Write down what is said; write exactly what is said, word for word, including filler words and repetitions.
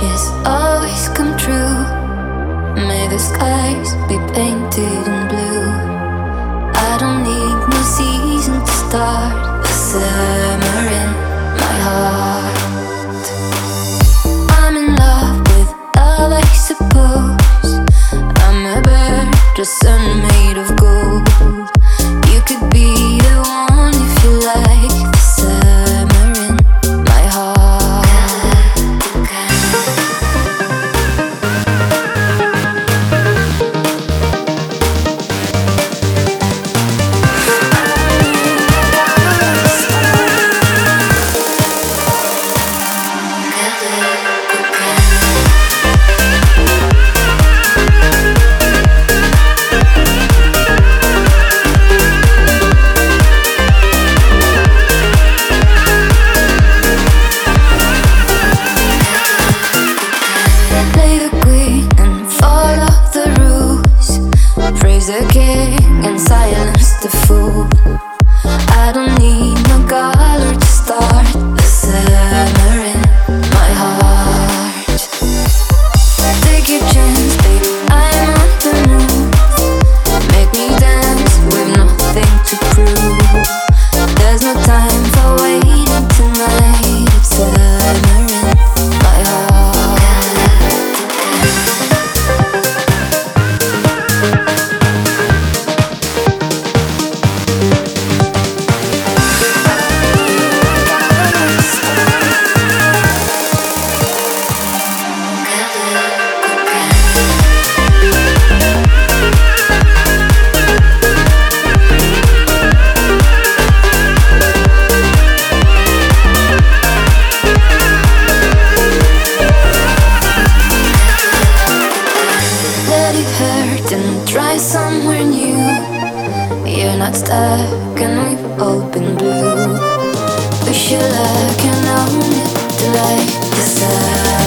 wishes always come true. May the skies be painted in blue. I don't need no season to start the summer in my heart. I'm in love with love, I suppose. I'm a bird, a sun made of gold. You could be the one if you like the summer in my heart. Play the queen and follow the rules. Praise the king and silence the fool. I don't need no color to start the summer in my heart. Take your chance, babe, I'm on the move. Make me dance with nothing to prove. There's no time for waiting tonight. It's summer in my heart. Let it hurt and try somewhere new. You're not stuck and we've all been blue. Wish you luck and own it to like the sun.